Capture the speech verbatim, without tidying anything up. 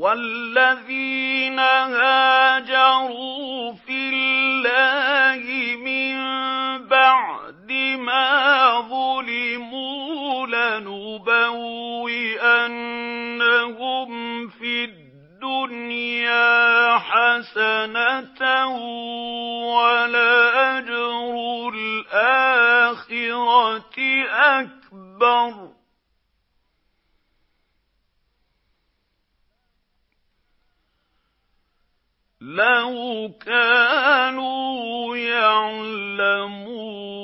وَالَّذِينَ هَاجَرُوا فِي اللَّهِ مِن بَعْدِ مَا ظُلِمُوا لَنُبَوِّئَنَّهُمْ فِي الدُّنْيَا حَسَنَةً ۖ وَلَأَجْرُ الْآخِرَةِ أَكْبَرُ ۚ لَوْ كَانُوا يَعْلَمُونَ.